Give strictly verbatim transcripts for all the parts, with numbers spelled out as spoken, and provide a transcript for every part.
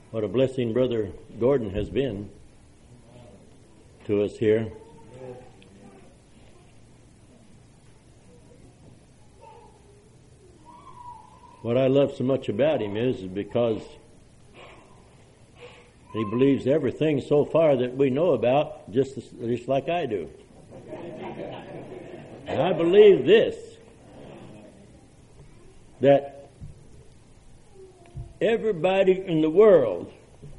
What a blessing Brother Gordon has been to us here. What I love so much about him is because he believes everything so far that we know about, just, just like I do. And I believe this, that everybody in the world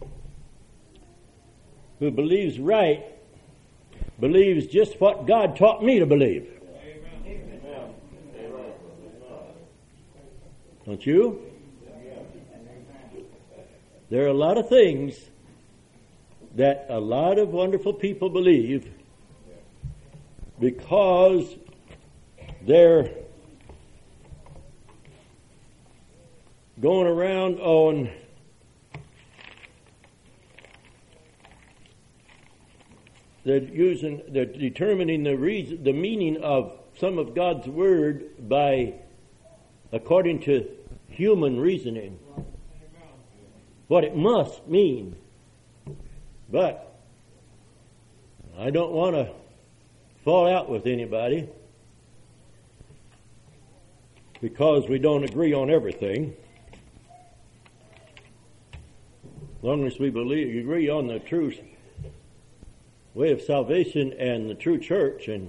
who believes right believes just what God taught me to believe. Amen. Don't you? There are a lot of things that a lot of wonderful people believe because they're going around on they're using they're determining the reason the meaning of some of God's word by according to human reasoning, what it must mean. But I don't want to fall out with anybody because we don't agree on everything. As long as we believe, agree on the true way of salvation and the true church and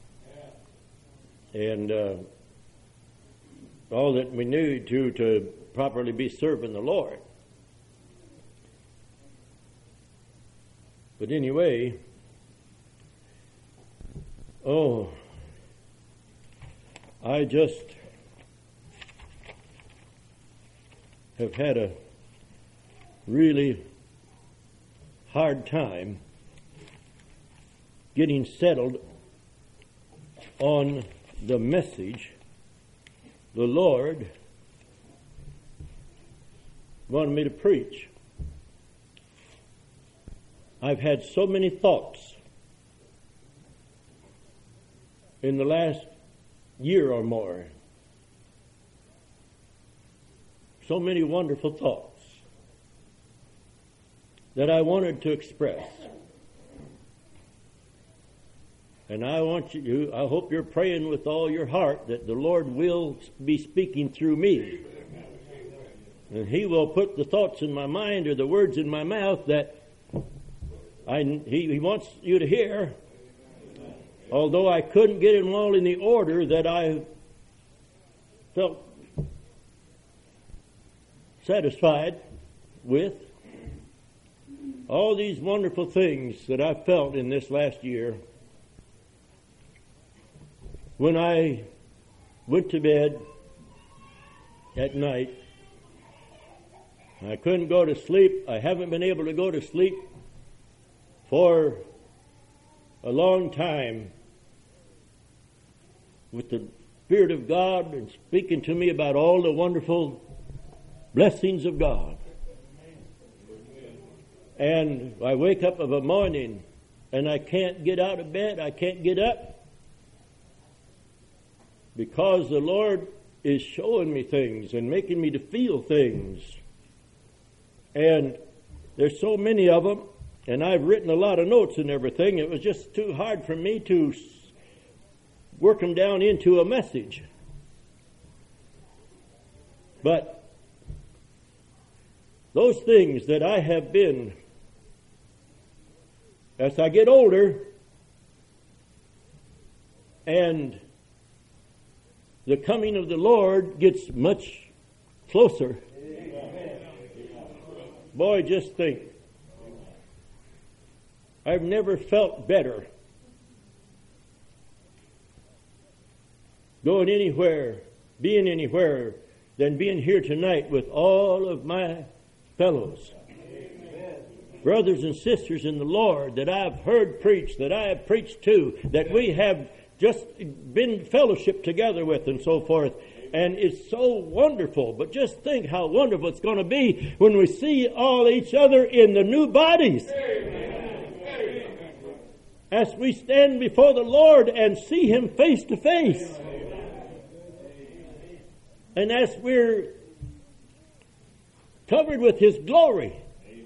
and uh, all that we need to to properly be serving the Lord. But anyway, oh, I just have had a really hard time getting settled on the message the Lord wanted me to preach. I've had so many thoughts in the last year or more. So many wonderful thoughts that I wanted to express. And I want you, I hope you're praying with all your heart that the Lord will be speaking through me. And He will put the thoughts in my mind or the words in my mouth that I, he, he wants you to hear. Although I couldn't get them all in the order that I felt satisfied with. All these wonderful things that I felt in this last year. When I went to bed at night, I couldn't go to sleep. I haven't been able to go to sleep for a long time with the Spirit of God and speaking to me about all the wonderful blessings of God. And I wake up of a morning and I can't get out of bed. I can't get up because the Lord is showing me things and making me to feel things. And there's so many of them, and I've written a lot of notes and everything. It was just too hard for me to work them down into a message. But those things that I have been, as I get older, and the coming of the Lord gets much closer. Amen. Boy, just think. I've never felt better going anywhere, being anywhere, than being here tonight with all of my fellows. Amen. Brothers and sisters in the Lord that I've heard preach, that I have preached to, that we have just been fellowship together with and so forth. And it's so wonderful. But just think how wonderful it's going to be when we see all each other in the new bodies. Amen. As we stand before the Lord and see Him face to face. And as we're covered with His glory.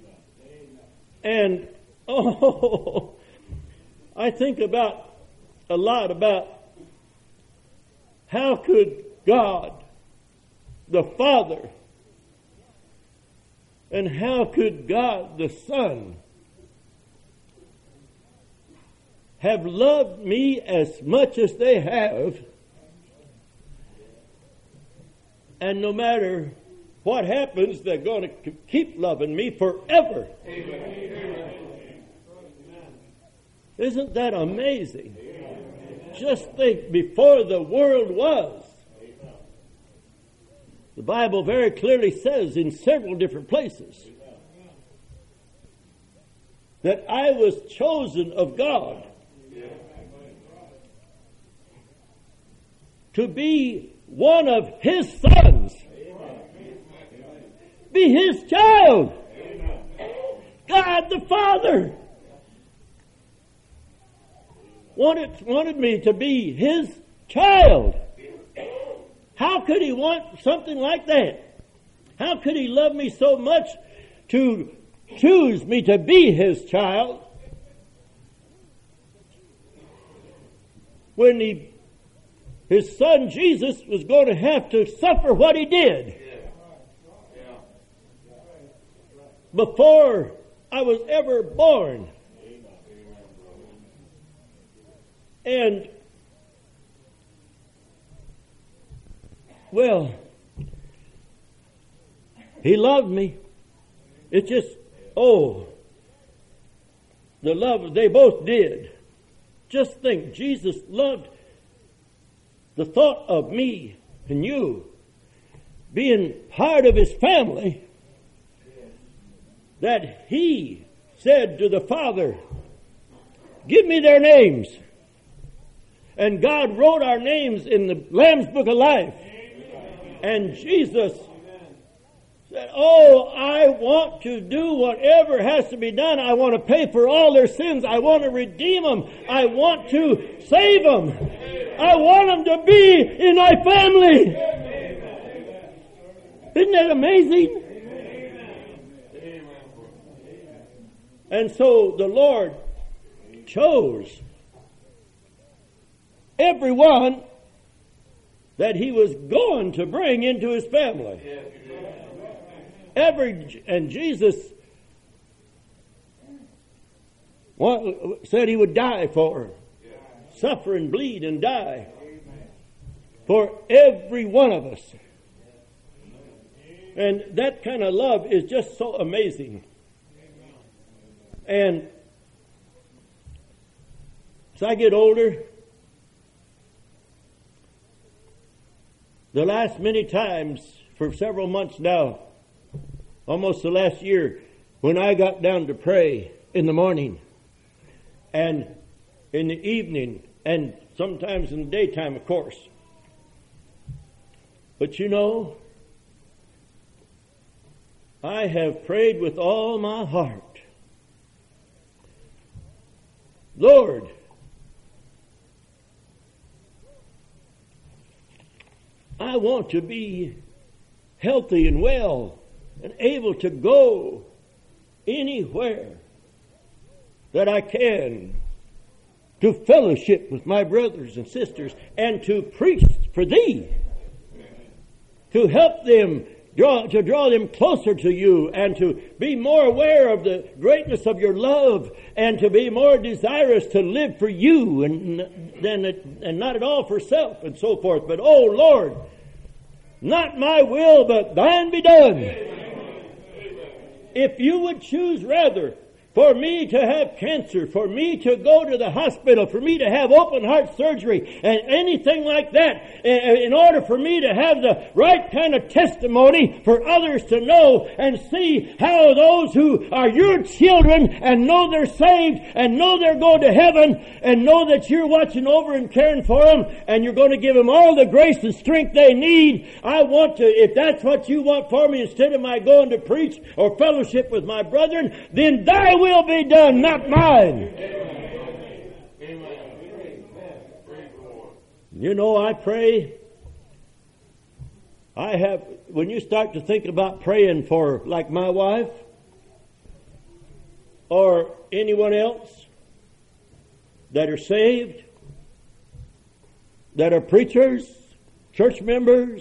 And, oh, I think about a lot about how could God, the Father, and how could God, the Son, have loved me as much as they have, and no matter what happens, they're going to keep loving me forever. Amen. Isn't that amazing? Amen. Just think, before the world was, the Bible very clearly says in several different places that I was chosen of God to be one of His sons, be His child. God the Father wanted, wanted me to be His child. How could He want something like that? How could He love me so much to choose me to be His child when He, His Son Jesus was going to have to suffer what He did before I was ever born? And well, He loved me. It's just, oh, the love they both did. Just think, Jesus loved the thought of me and you being part of His family, that He said to the Father, give me their names. And God wrote our names in the Lamb's Book of Life. And Jesus said, oh, I want to do whatever has to be done. I want to pay for all their sins. I want to redeem them. I want to save them. I want them to be in my family. Isn't that amazing? And so the Lord chose everyone that He was going to bring into His family. Every, and Jesus said He would die for, suffer and bleed and die for every one of us. And that kind of love is just so amazing. And as I get older, the last many times, for several months now, almost the last year, when I got down to pray in the morning and in the evening and sometimes in the daytime, of course. But you know, I have prayed with all my heart, Lord, I want to be healthy and well and able to go anywhere that I can to fellowship with my brothers and sisters and to preach for Thee, to help them draw, to draw them closer to You, and to be more aware of the greatness of Your love, and to be more desirous to live for You and than and not at all for self and so forth. But oh Lord, not my will, but Thine be done. If You would choose rather for me to have cancer, for me to go to the hospital, for me to have open heart surgery, and anything like that, in order for me to have the right kind of testimony for others to know and see how those who are Your children and know they're saved and know they're going to heaven and know that You're watching over and caring for them and You're going to give them all the grace and strength they need. I want to, if that's what You want for me, instead of my going to preach or fellowship with my brethren, then Thy will will be done, not mine. Amen. You know, I pray, I have, when you start to think about praying for, like my wife, or anyone else that are saved, that are preachers, church members,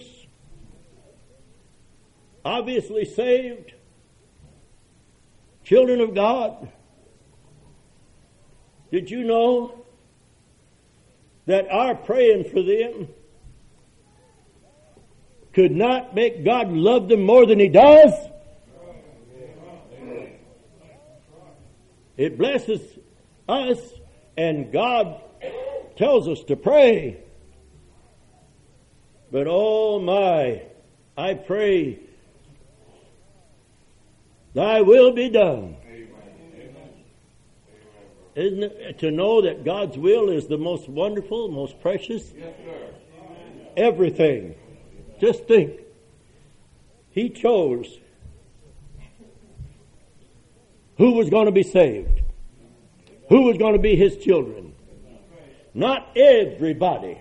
obviously saved, children of God. Did you know that our praying for them could not make God love them more than He does? It blesses us, and God tells us to pray. But oh my, I pray, Thy will be done. Isn't it to know that God's will is the most wonderful, most precious? Yes, sir. Everything. Just think. He chose who was going to be saved, who was going to be His children. Not everybody.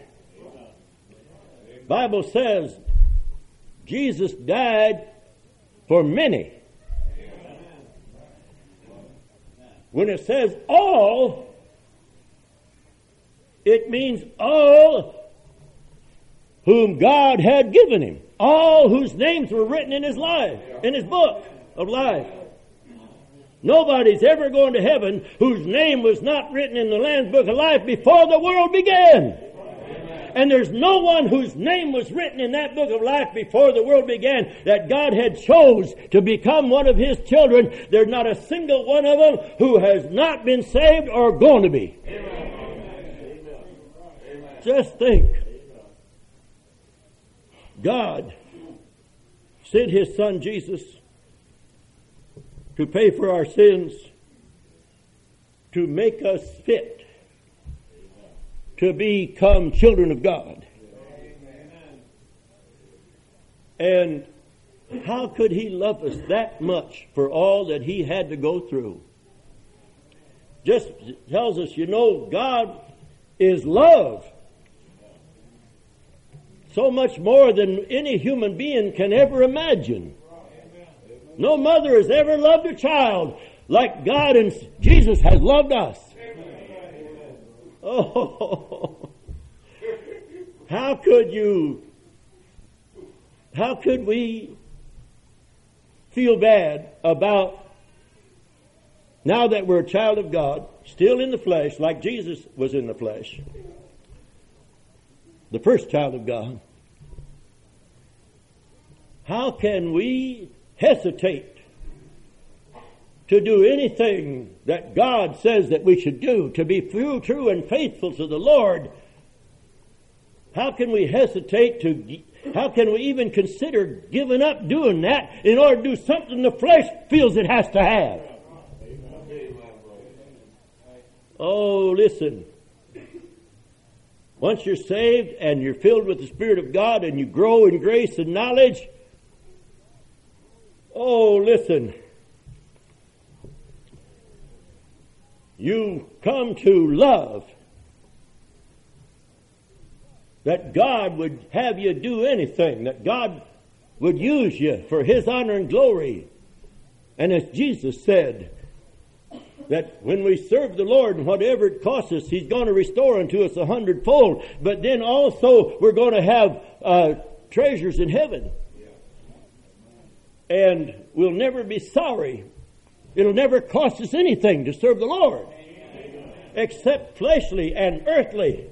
Bible says Jesus died for many. When it says all, it means all whom God had given Him. All whose names were written in His life, in His book of life. Nobody's ever going to heaven whose name was not written in the Lamb's book of life before the world began. And there's no one whose name was written in that book of life before the world began that God had chose to become one of His children. There's not a single one of them who has not been saved or going to be. Amen. Just think. God sent His Son Jesus to pay for our sins, to make us fit to become children of God. And how could He love us that much for all that He had to go through? Just tells us, you know, God is love. So much more than any human being can ever imagine. No mother has ever loved a child like God and Jesus has loved us. Oh, how could you, how could we feel bad about, now that we're a child of God, still in the flesh, like Jesus was in the flesh, the first child of God, how can we hesitate to do anything that God says that we should do, to be true, true and faithful to the Lord? How can we hesitate to, how can we even consider giving up doing that in order to do something the flesh feels it has to have? Oh, listen. Once you're saved and you're filled with the Spirit of God and you grow in grace and knowledge, oh, listen. You come to love that God would have you do anything, that God would use you for His honor and glory. And as Jesus said, that when we serve the Lord, and whatever it costs us, He's going to restore unto us a hundredfold. But then also we're going to have uh, treasures in heaven. And we'll never be sorry. It'll never cost us anything to serve the Lord, except fleshly and earthly.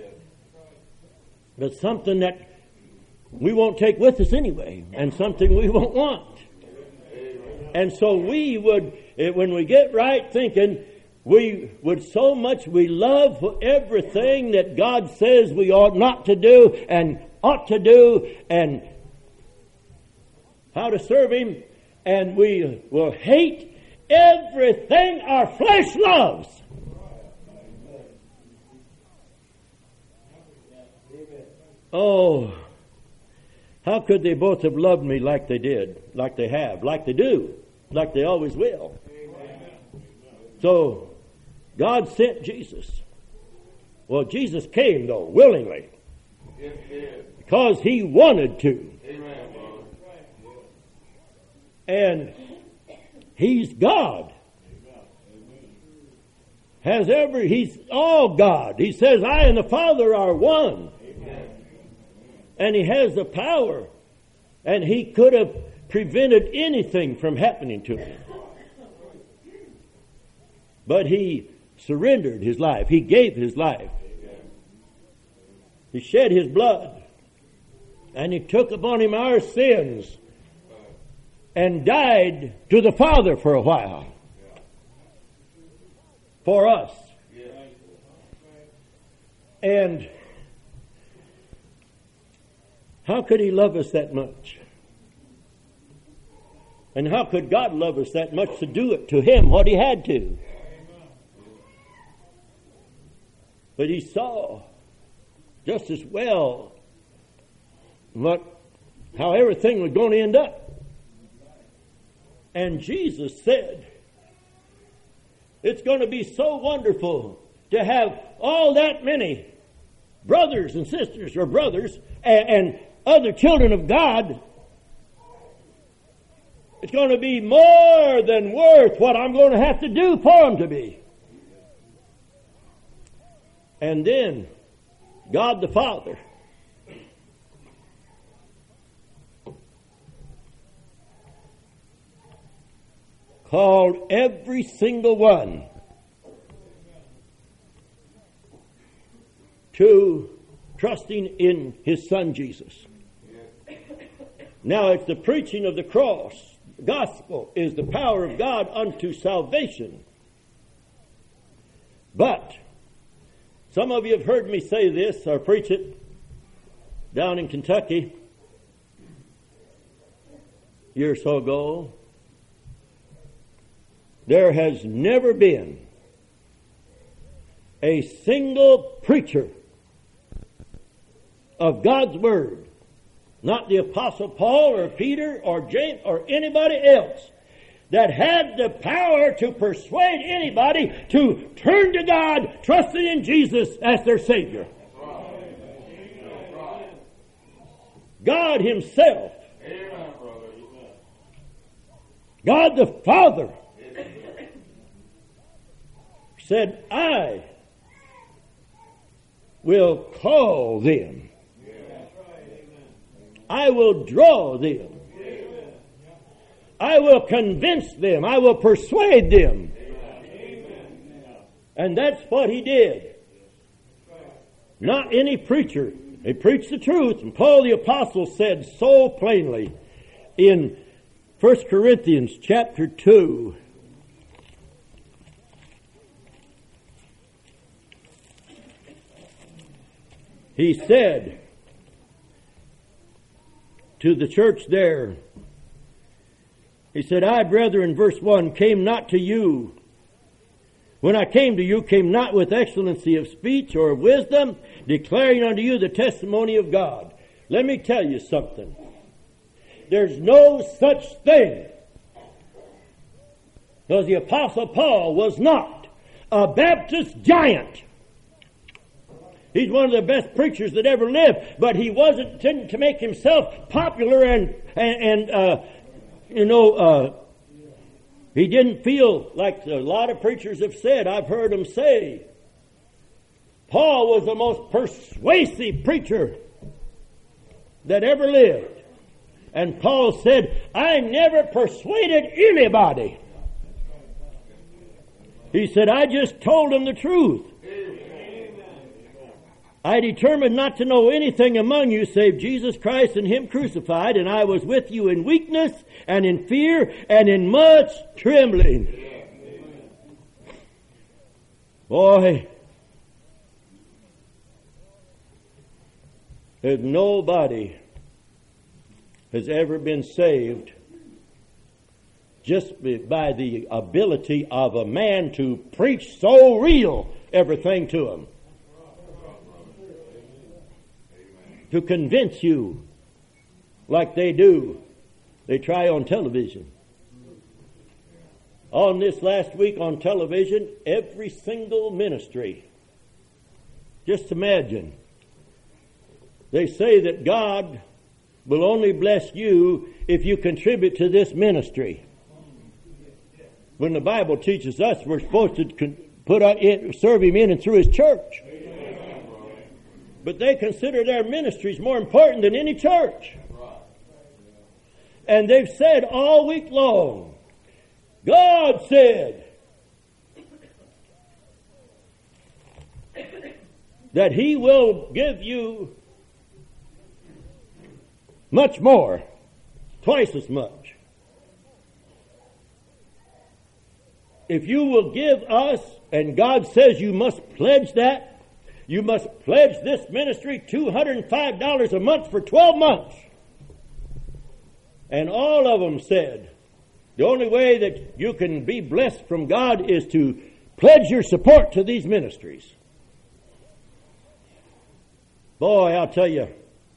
But something that we won't take with us anyway, and something we won't want. And so we would, when we get right thinking, we would so much, we love everything that God says we ought not to do and ought to do and how to serve Him, and we will hate everything our flesh loves. Oh, how could they both have loved me like they did, like they have, like they do, like they always will? So, God sent Jesus. Well, Jesus came, though, willingly, because He wanted to. And He's God. has ever, he's all God. He says, I and the Father are one. Amen. And he has the power. And he could have prevented anything from happening to him. But he surrendered his life. He gave his life. He shed his blood. And he took upon him our sins. And died to the Father for a while. For us. And how could he love us that much? And how could God love us that much to do it to him what he had to? But he saw just as well what, how everything was going to end up. And Jesus said, it's going to be so wonderful to have all that many brothers and sisters or brothers and, and other children of God. It's going to be more than worth what I'm going to have to do for them to be. And then God the Father called every single one to trusting in his Son Jesus. Now it's the preaching of the cross. The gospel is the power of God unto salvation. But some of you have heard me say this or preach it down in Kentucky a year or so ago. There has never been a single preacher of God's Word, not the Apostle Paul or Peter or James or anybody else, that had the power to persuade anybody to turn to God, trusting in Jesus as their Savior. God Himself, God the Father, said, I will call them. I will draw them. I will convince them. I will persuade them. And that's what He did. Not any preacher. He preached the truth. And Paul the Apostle said so plainly in First Corinthians chapter two. He said to the church there, he said, I, brethren, verse one, came not to you. When I came to you, came not with excellency of speech or of wisdom, declaring unto you the testimony of God. Let me tell you something. There's no such thing. Because the Apostle Paul was not a Baptist giant. He's one of the best preachers that ever lived, but he wasn't to make himself popular and, and, and uh, you know, uh, he didn't feel like a lot of preachers have said, I've heard them say, Paul was the most persuasive preacher that ever lived. And Paul said, I never persuaded anybody. He said, I just told them the truth. I determined not to know anything among you save Jesus Christ and Him crucified, and I was with you in weakness and in fear and in much trembling. Boy, if nobody has ever been saved just by the ability of a man to preach so real everything to them. To convince you like they do. They try on television. On this last week on television, every single ministry. Just imagine. They say that God will only bless you if you contribute to this ministry. When the Bible teaches us we're supposed to con- put out, serve Him in and through His church. But they consider their ministries more important than any church. And they've said all week long, God said that He will give you much more, twice as much. If you will give us, and God says you must pledge that, you must pledge this ministry two hundred five dollars a month for twelve months. And all of them said, the only way that you can be blessed from God is to pledge your support to these ministries. Boy, I'll tell you,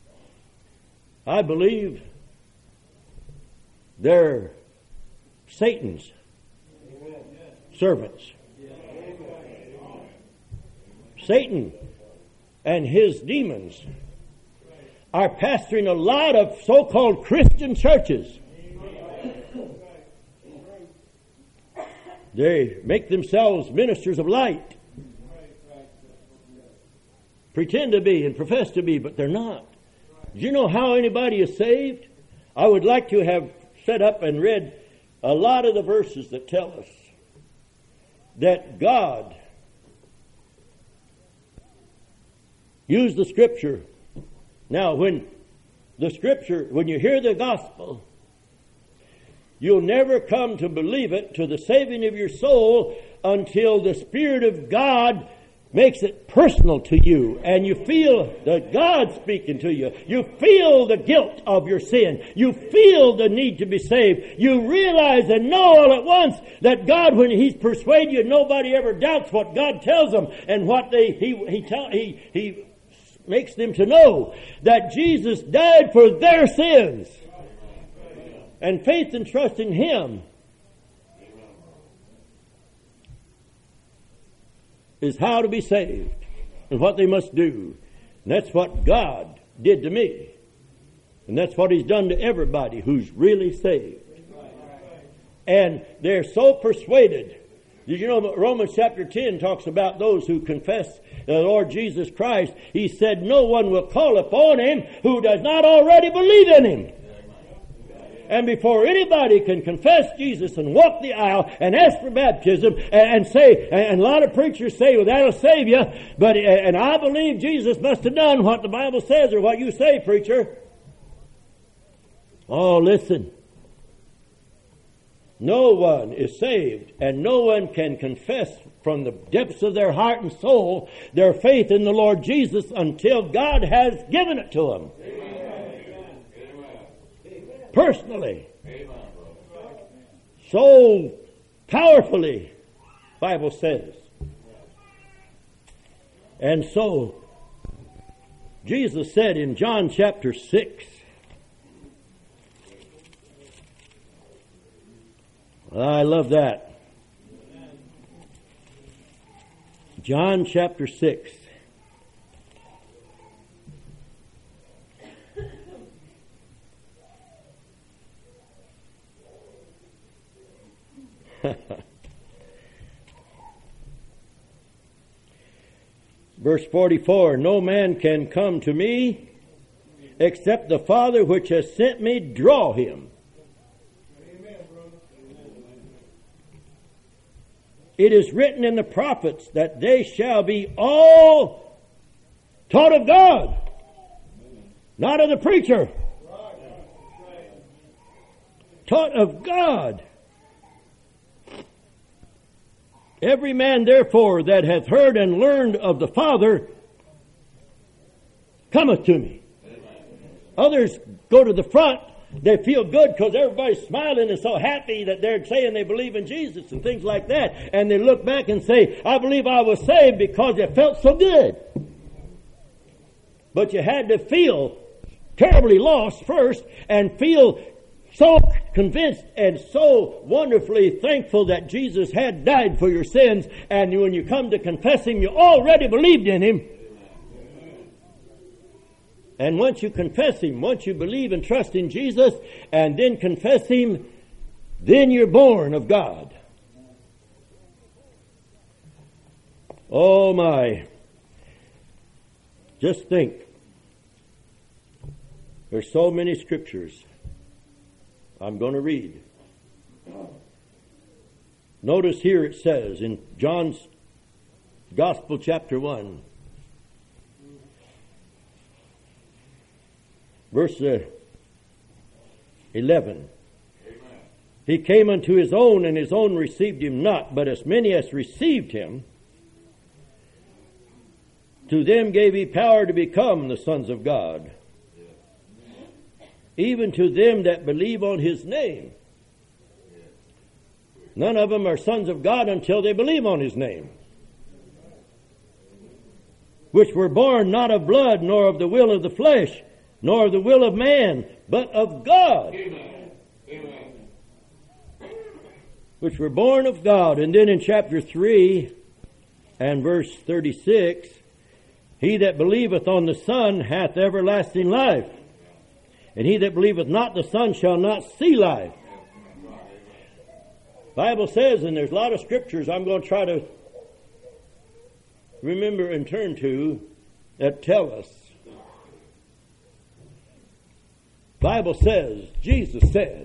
I believe they're Satan's servants. Satan and his demons are pastoring a lot of so-called Christian churches. They make themselves ministers of light. Pretend to be and profess to be, but they're not. Do you know how anybody is saved? I would like to have set up and read a lot of the verses that tell us that God used the Scripture. Now, when the Scripture, when you hear the gospel, you'll never come to believe it to the saving of your soul until the Spirit of God makes it personal to you, and you feel that God speaking to you. You feel the guilt of your sin. You feel the need to be saved. You realize and know all at once that God, when He's persuaded you, nobody ever doubts what God tells them, and what they He He tell He He makes them to know that Jesus died for their sins, and faith and trust in Him is how to be saved and what they must do. And that's what God did to me. And that's what He's done to everybody who's really saved. And they're so persuaded. Did you know Romans chapter ten talks about those who confess the Lord Jesus Christ? He said no one will call upon Him who does not already believe in Him. And before anybody can confess Jesus and walk the aisle and ask for baptism and, and say, and a lot of preachers say, well, that'll save you, but, and I believe Jesus must have done what the Bible says or what you say, preacher. Oh, listen. No one is saved, and no one can confess from the depths of their heart and soul their faith in the Lord Jesus until God has given it to them. Amen. Personally. Amen. So powerfully, Bible says. And so, Jesus said in John chapter six, I love that. John chapter six. Verse forty-four, no man can come to me except the Father which has sent me draw him. It is written in the prophets that they shall be all taught of God, not of the preacher. Taught of God. Every man therefore that hath heard and learned of the Father cometh to me. Others go to the front. They feel good because everybody's smiling and so happy that they're saying they believe in Jesus and things like that. And they look back and say, I believe I was saved because it felt so good. But you had to feel terribly lost first and feel so convinced and so wonderfully thankful that Jesus had died for your sins. And when you come to confess Him, you already believed in Him. And once you confess Him, once you believe and trust in Jesus, and then confess Him, then you're born of God. Oh my. Just think. There's so many scriptures I'm going to read. Notice here it says in John's Gospel chapter one, verse uh, eleven. Amen. He came unto his own, and his own received him not, but as many as received him, to them gave he power to become the sons of God, even to them that believe on his name. None of them are sons of God until they believe on his name. Which were born not of blood, nor of the will of the flesh, nor of the will of man, but of God. Amen. Amen. Which were born of God. And then in chapter three and verse thirty-six, he that believeth on the Son hath everlasting life, and he that believeth not the Son shall not see life. Bible says, and there's a lot of scriptures I'm going to try to remember and turn to that tell us. Bible says, Jesus said,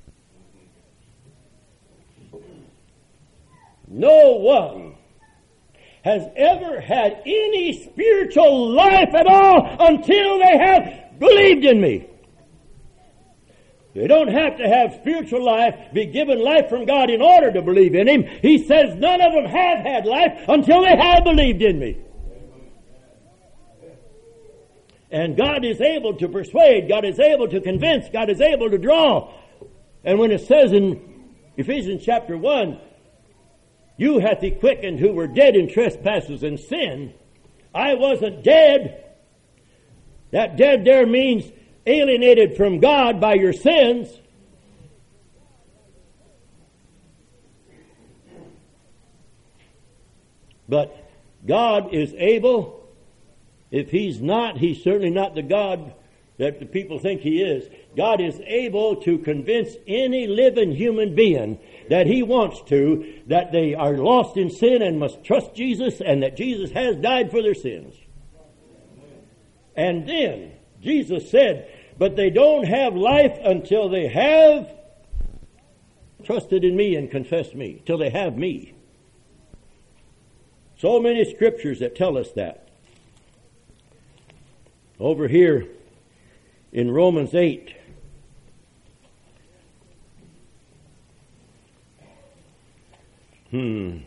no one has ever had any spiritual life at all until they have believed in me. They don't have to have spiritual life, be given life from God in order to believe in him. He says none of them have had life until they have believed in me. And God is able to persuade, God is able to convince, God is able to draw. And when it says in Ephesians chapter one, you hath he quickened who were dead in trespasses and sin. I wasn't dead. That dead there means alienated from God by your sins. But God is able. If he's not, he's certainly not the God that the people think he is. God is able to convince any living human being that he wants to, that they are lost in sin and must trust Jesus, and that Jesus has died for their sins. And then Jesus said, but they don't have life until they have trusted in me and confessed me, till they have me. So many scriptures that tell us that. Over here in Romans eight, hmm,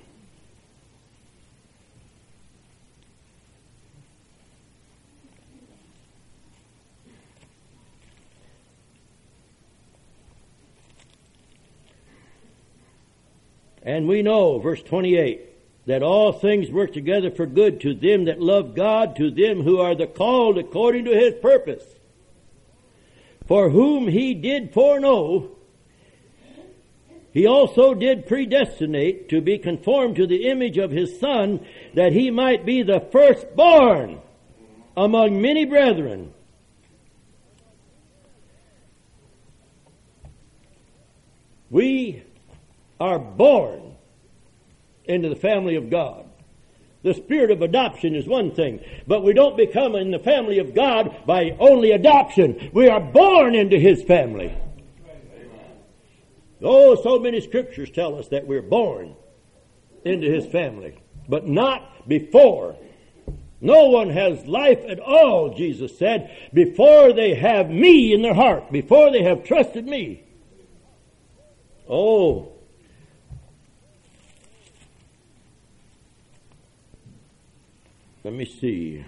and we know, verse twenty-eight, that all things work together for good to them that love God, to them who are the called according to his purpose. For whom he did foreknow, he also did predestinate to be conformed to the image of his Son, that he might be the firstborn among many brethren. We are born into the family of God. The spirit of adoption is one thing, but we don't become in the family of God by only adoption. We are born into his family. Oh, so many scriptures tell us that we're born into his family, but not before. No one has life at all, Jesus said, before they have me in their heart, before they have trusted me. Oh, let me see.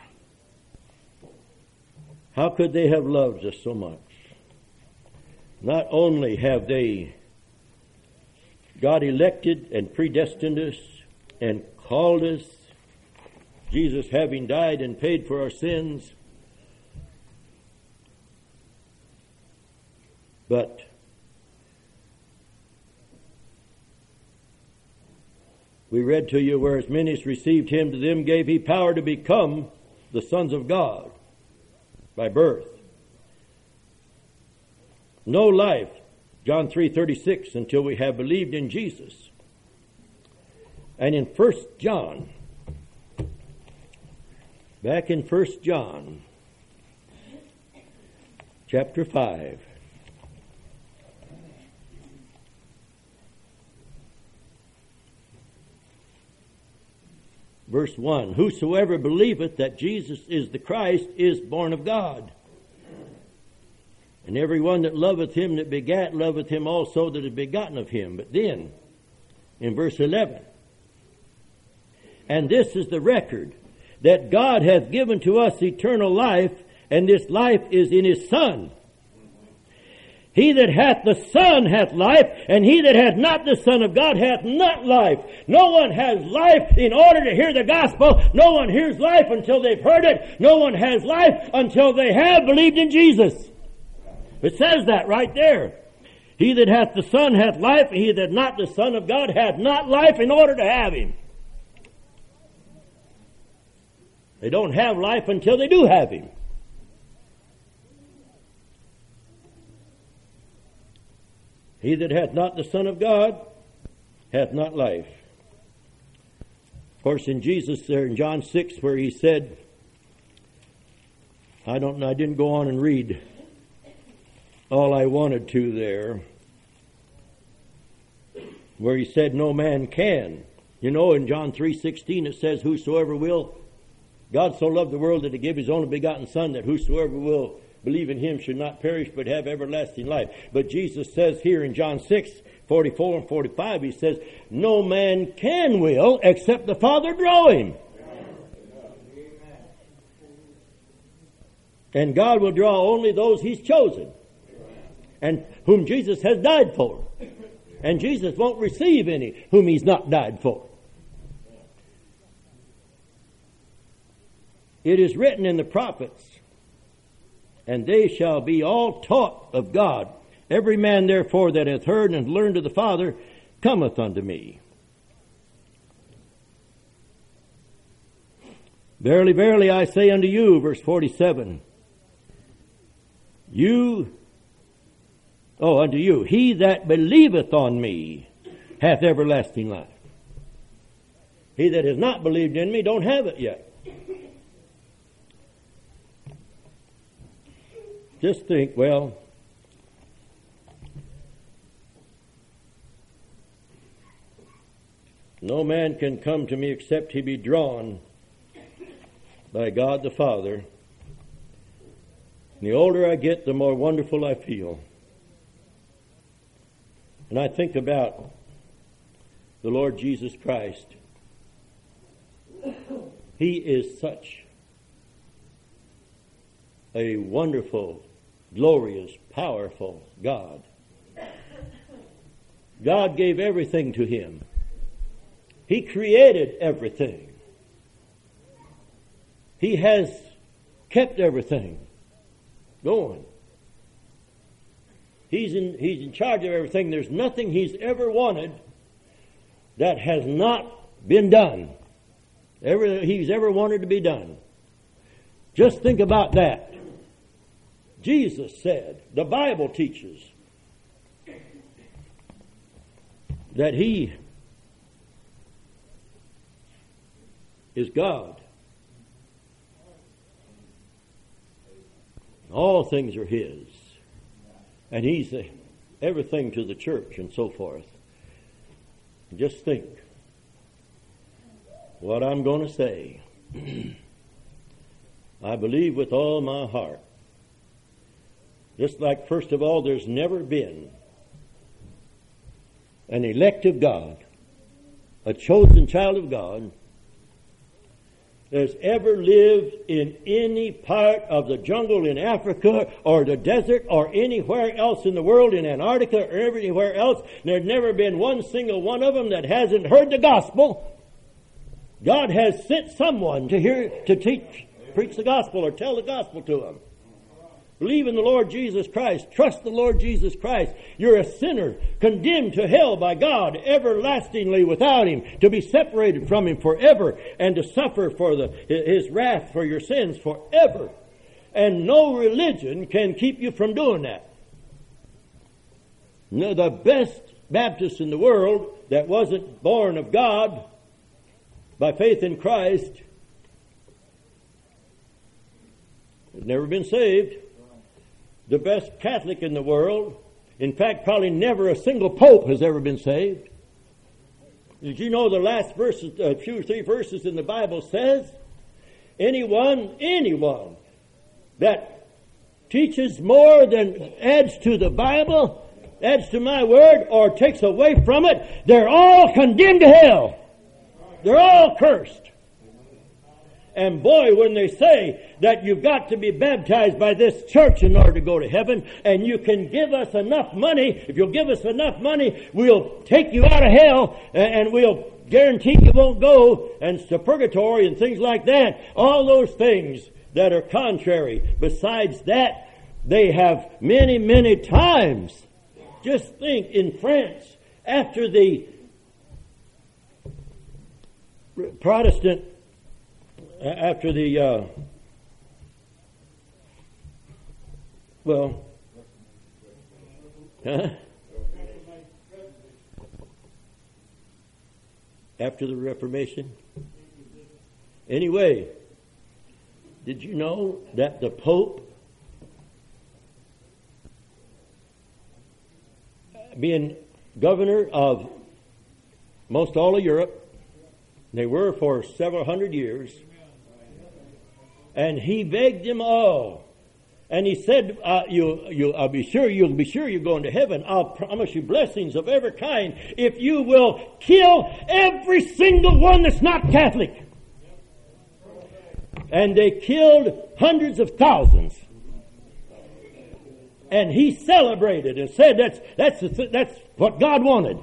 How could they have loved us so much? Not only have they, God elected and predestined us and called us, Jesus having died and paid for our sins, but we read to you, where as many as received him, to them gave he power to become the sons of God by birth. No life, John three thirty-six, until we have believed in Jesus. And in First John Back in First John, chapter five. Verse one, whosoever believeth that Jesus is the Christ is born of God. And every one that loveth him that begat loveth him also that is begotten of him. But then, in verse eleven, and this is the record, that God hath given to us eternal life, and this life is in his Son. He that hath the Son hath life, and he that hath not the Son of God hath not life. No one has life in order to hear the gospel. No one hears life until they've heard it. No one has life until they have believed in Jesus. It says that right there. He that hath the Son hath life, and he that hath not the Son of God hath not life in order to have him. They don't have life until they do have him. He that hath not the Son of God hath not life. Of course, in Jesus there in John six, where he said, I don't I didn't go on and read all I wanted to there, where he said no man can. You know, in John three sixteen it says, whosoever will, God so loved the world that he gave his only begotten Son, that whosoever will believe in him should not perish but have everlasting life. But Jesus says here in John six, forty-four and forty-five, he says, no man can will except the Father draw him. And God will draw only those he's chosen and whom Jesus has died for. And Jesus won't receive any whom he's not died for. It is written in the prophets, and they shall be all taught of God. Every man therefore that hath heard and learned of the Father cometh unto me. Verily, verily, I say unto you, verse forty-seven, you, oh, unto you, he that believeth on me hath everlasting life. He that has not believed in me don't have it yet. Just think, well, no man can come to me except he be drawn by God the Father. And the older I get, the more wonderful I feel. And I think about the Lord Jesus Christ. He is such a wonderful, glorious, powerful God. God gave everything to him. He created everything. He has kept everything going. He's in, he's in charge of everything. There's nothing he's ever wanted that has not been done. Everything he's ever wanted to be done. Just think about that. Jesus said, the Bible teaches that he is God. All things are his. And he's uh, everything to the church and so forth. Just think what I'm going to say. I believe with all my heart. Just like, first of all, there's never been an elect of God, a chosen child of God, that's ever lived in any part of the jungle in Africa or the desert or anywhere else in the world, in Antarctica or everywhere else. There's never been one single one of them that hasn't heard the gospel. God has sent someone to hear, to teach, preach the gospel or tell the gospel to them. Believe in the Lord Jesus Christ. Trust the Lord Jesus Christ. You're a sinner, condemned to hell by God everlastingly without him, to be separated from him forever and to suffer for the, his wrath for your sins forever. And no religion can keep you from doing that. No, the best Baptist in the world that wasn't born of God by faith in Christ has never been saved. The best Catholic in the world, in fact, probably never a single pope has ever been saved. Did you know the last verses, a few three verses in the Bible says, anyone, anyone that teaches more than adds to the Bible, adds to my word, or takes away from it, they're all condemned to hell. They're all cursed. And boy, when they say that you've got to be baptized by this church in order to go to heaven, and you can give us enough money, if you'll give us enough money, we'll take you out of hell, and we'll guarantee you won't go, and to purgatory and things like that. All those things that are contrary. Besides that, they have many, many times. Just think, in France, after the Protestant After the, uh, well, huh? After the Reformation? Anyway, did you know that the Pope, being governor of most all of Europe, they were for several hundred years, and he begged them all. And he said, uh, you, you, I'll be sure, you'll be sure you're going to heaven. I'll promise you blessings of every kind if you will kill every single one that's not Catholic. And they killed hundreds of thousands. And he celebrated and said that's, that's, that's what God wanted.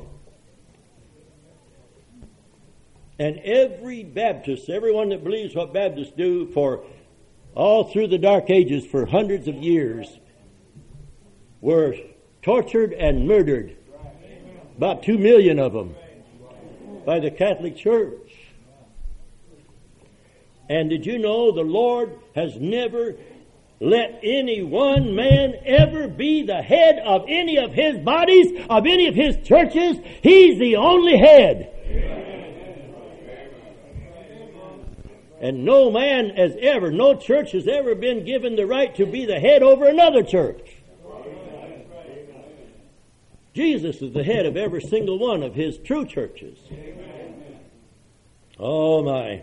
And every Baptist, everyone that believes what Baptists do for all through the Dark Ages for hundreds of years, were tortured and murdered. About two million of them by the Catholic Church. And did you know the Lord has never let any one man ever be the head of any of his bodies, of any of his churches? He's the only head. And no man has ever, no church has ever been given the right to be the head over another church. Jesus is the head of every single one of his true churches. Oh my.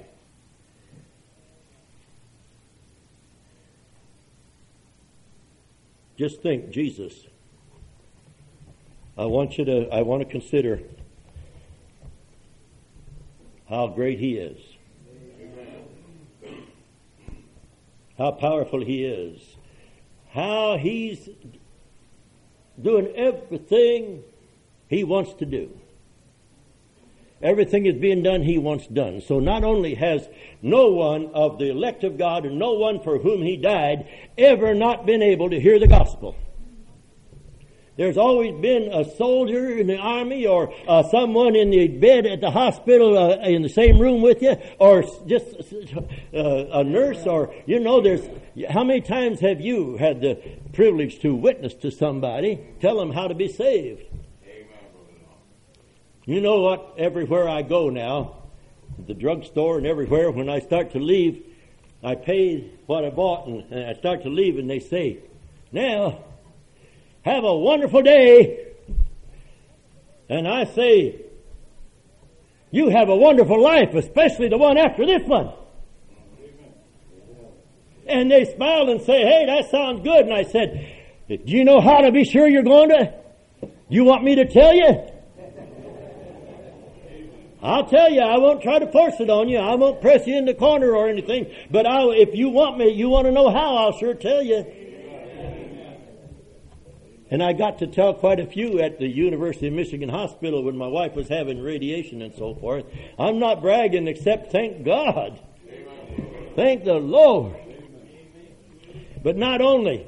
Just think, Jesus. I want you to, I want to consider how great he is. How powerful he is. How he's doing everything he wants to do. Everything is being done he wants done. So not only has no one of the elect of God and no one for whom he died ever not been able to hear the gospel. There's always been a soldier in the army or uh, someone in the bed at the hospital uh, in the same room with you, or just uh, a nurse, or, you know, there's, how many times have you had the privilege to witness to somebody, tell them how to be saved? You know what, everywhere I go now, the drugstore and everywhere, when I start to leave, I pay what I bought and, and I start to leave and they say, now, have a wonderful day. And I say, you have a wonderful life, especially the one after this one. And they smile and say, hey, that sounds good. And I said, do you know how to be sure you're going to? You want me to tell you? I'll tell you, I won't try to force it on you. I won't press you in the corner or anything. But I'll, if you want me, you want to know how, I'll sure tell you. And I got to tell quite a few at the University of Michigan Hospital when my wife was having radiation and so forth. I'm not bragging except thank God. Thank the Lord. But not only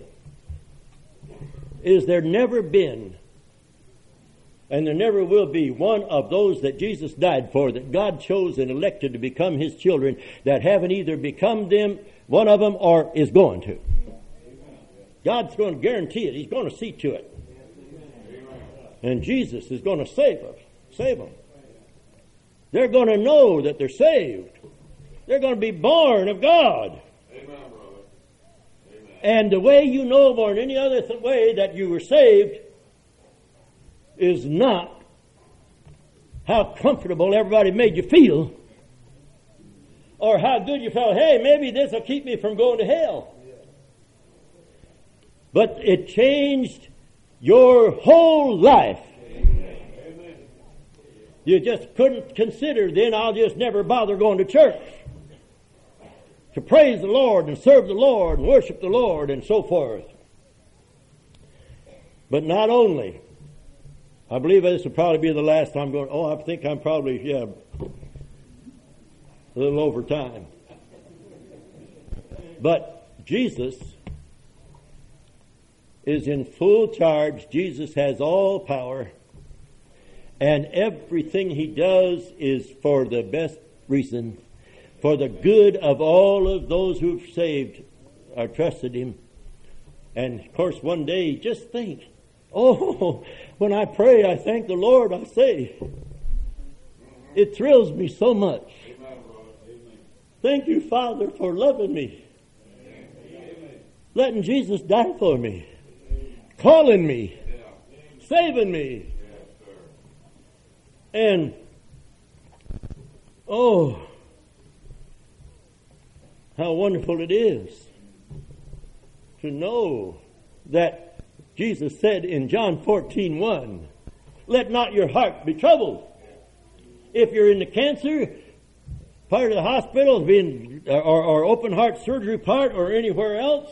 is there never been, and there never will be, one of those that Jesus died for, that God chose and elected to become his children, that haven't either become them, one of them, or is going to. God's going to guarantee it. He's going to see to it. And Jesus is going to save us. Save them. They're going to know that they're saved. They're going to be born of God. And the way you know more than any other th- way that you were saved is not how comfortable everybody made you feel, or how good you felt. Hey, maybe this will keep me from going to hell. But it changed your whole life. Amen. You just couldn't consider, then I'll just never bother going to church to praise the Lord and serve the Lord and worship the Lord and so forth. But not only, I believe this will probably be the last time going, oh, I think I'm probably, yeah, a little over time. But Jesus is in full charge. Jesus has all power. And everything he does is for the best reason, for the good of all of those who've saved or trusted him. And of course, one day, just think, oh, when I pray, I thank the Lord, I say, it thrills me so much. Thank you, Father, for loving me, letting Jesus die for me, calling me, saving me. And, oh, how wonderful it is to know that Jesus said in John fourteen one, let not your heart be troubled. If you're in the cancer part of the hospital, being or, or open heart surgery part, or anywhere else,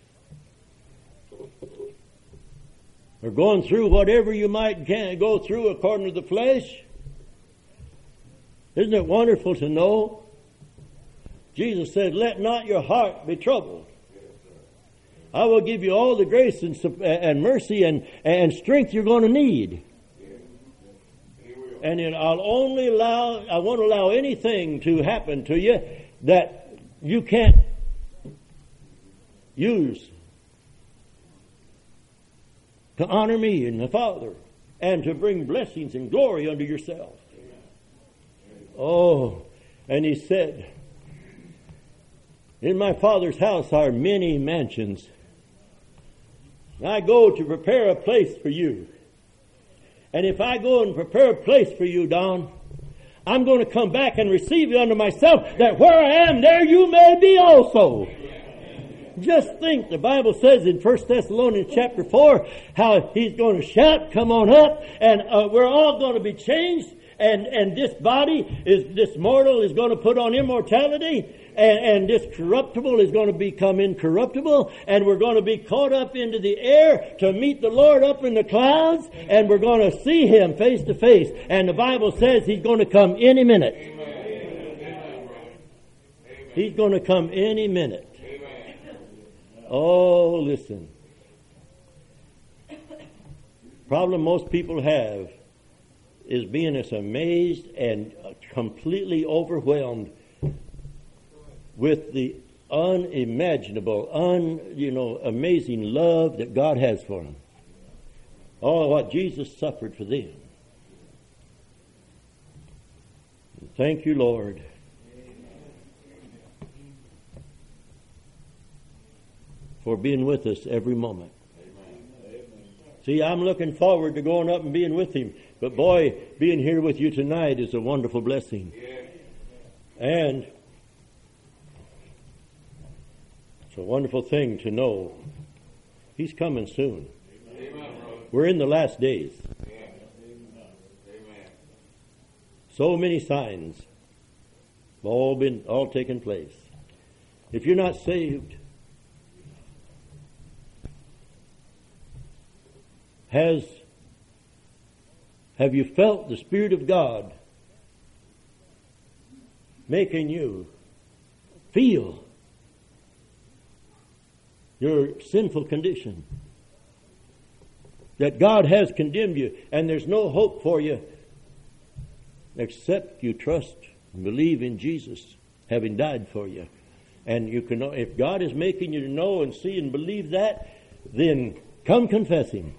or going through whatever you might can go through according to the flesh, isn't it wonderful to know? Jesus said, let not your heart be troubled. I will give you all the grace and, and mercy and, and strength you're going to need. And it, I'll only allow, I won't allow anything to happen to you that you can't use to honor me and the Father and to bring blessings and glory unto yourself. Oh, and he said, in my Father's house are many mansions. I go to prepare a place for you. And if I go and prepare a place for you, Don, I'm going to come back and receive you unto myself, that where I am, there you may be also. Just think, the Bible says in First Thessalonians chapter four, how he's going to shout, come on up, and uh, we're all going to be changed, and, and this body, is this mortal, is going to put on immortality, and, and this corruptible is going to become incorruptible, and we're going to be caught up into the air to meet the Lord up in the clouds, and we're going to see him face to face. And the Bible says he's going to come any minute. Amen. He's going to come any minute. Oh, listen. Problem most people have is being as amazed and completely overwhelmed with the unimaginable, un, you know, amazing love that God has for them. Oh, what Jesus suffered for them. Thank you, Lord. For being with us every moment. Amen. See, I'm looking forward to going up and being with him. But boy, being here with you tonight is a wonderful blessing. Yeah. And it's a wonderful thing to know he's coming soon. Amen. We're in the last days. Yeah. Amen. So many signs have all been all taken place. If you're not saved, Has, have you felt the Spirit of God making you feel your sinful condition? That God has condemned you and there's no hope for you except you trust and believe in Jesus having died for you. And you can know, if God is making you to know and see and believe that, then come confess him.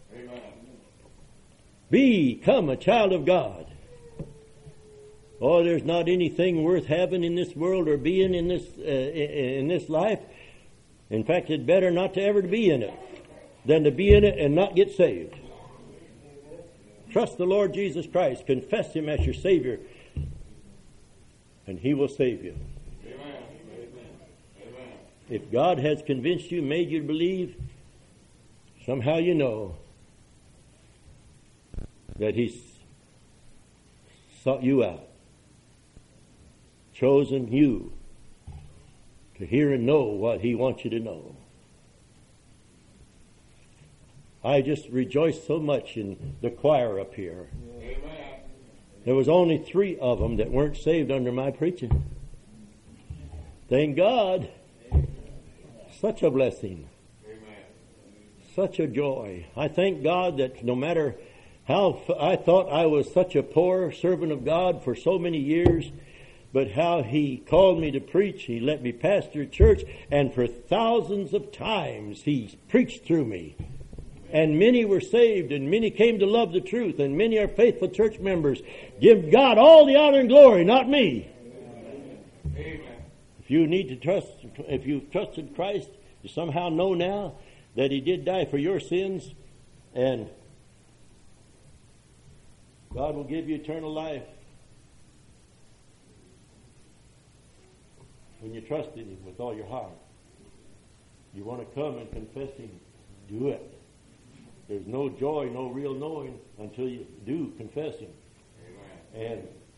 Become a child of God. Oh, there's not anything worth having in this world or being in this uh, in this life In fact, it's better not to ever be in it than to be in it and not get saved. Trust the Lord Jesus Christ. Confess Him as your Savior, and He will save you. Amen. Amen. If God has convinced you, made you believe, somehow you know that He's sought you out, chosen you to hear and know what He wants you to know. I just rejoiced so much in the choir up here. Amen. There was only three of them that weren't saved under my preaching. Thank God. Such a blessing. Amen. Such a joy. I thank God that no matter how f- I thought I was such a poor servant of God for so many years, but how He called me to preach, He let me pastor a church, and for thousands of times He preached through me. And many were saved, and many came to love the truth, and many are faithful church members. Give God all the honor and glory, not me. Amen. If you need to trust, if you've trusted Christ, you somehow know now that He did die for your sins, and God will give you eternal life when you trust in Him with all your heart. You want to come and confess Him, do it. There's no joy, no real knowing until you do confess Him. Amen. And